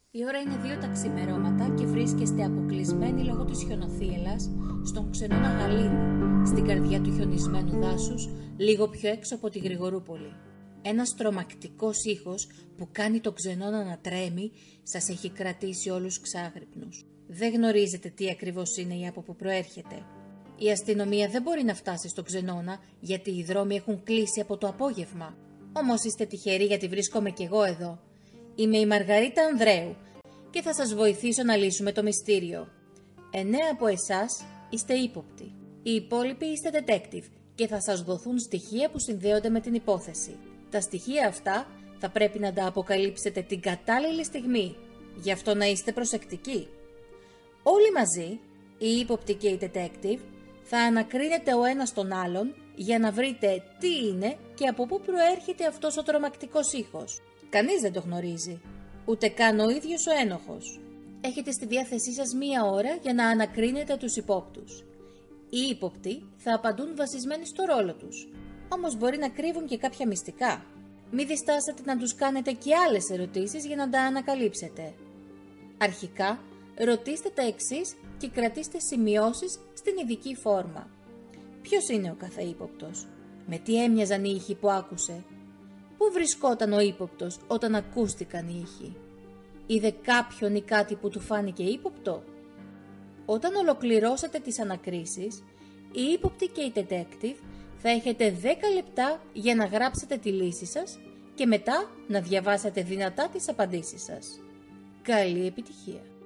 Η ώρα είναι 2 τα ξημερώματα και βρίσκεστε αποκλεισμένοι λόγω της χιονοθύελλας στον ξενώνα Γαλήνη, στην καρδιά του χιονισμένου δάσους, λίγο πιο έξω από τη Γρηγορούπολη. Ένας τρομακτικός ήχος που κάνει τον ξενώνα να τρέμει σας έχει κρατήσει όλους ξάγρυπνους. Δεν γνωρίζετε τι ακριβώς είναι ή από πού προέρχεται. Η αστυνομία δεν μπορεί να φτάσει στον ξενώνα γιατί οι δρόμοι έχουν κλείσει από το απόγευμα. Όμως είστε τυχεροί γιατί βρίσκομαι κι εγώ εδώ. Είμαι η Μαργαρίτα Ανδρέου και θα σας βοηθήσω να λύσουμε το μυστήριο. 9 από εσάς είστε ύποπτοι. Οι υπόλοιποι είστε detective και θα σας δοθούν στοιχεία που συνδέονται με την υπόθεση. Τα στοιχεία αυτά θα πρέπει να τα αποκαλύψετε την κατάλληλη στιγμή. Γι' αυτό να είστε προσεκτικοί. Όλοι μαζί, οι ύποπτοι και οι detective, θα ανακρίνετε ο ένας τον άλλον για να βρείτε τι είναι και από πού προέρχεται αυτός ο τρομακτικός ήχος. Κανείς δεν το γνωρίζει, ούτε καν ο ίδιος ο ένοχος. Έχετε στη διάθεσή σας 1 ώρα για να ανακρίνετε τους υπόπτους. Οι ύποπτοι θα απαντούν βασισμένοι στο ρόλο τους, όμως μπορεί να κρύβουν και κάποια μυστικά. Μην διστάσετε να τους κάνετε και άλλες ερωτήσεις για να τα ανακαλύψετε. Αρχικά, ρωτήστε τα εξής και κρατήστε σημειώσεις στην ειδική φόρμα. Ποιος είναι ο κάθε ύποπτος? Με τι έμοιαζαν οι ήχοι που άκουσε? Πού βρισκόταν ο ύποπτος όταν ακούστηκαν οι ήχοι? Είδε κάποιον ή κάτι που του φάνηκε ύποπτο? Όταν ολοκληρώσετε τις ανακρίσεις, οι ύποπτοι και οι detective θα έχετε 10 λεπτά για να γράψετε τη λύση σας και μετά να διαβάσετε δυνατά τις απαντήσεις σας. Καλή επιτυχία!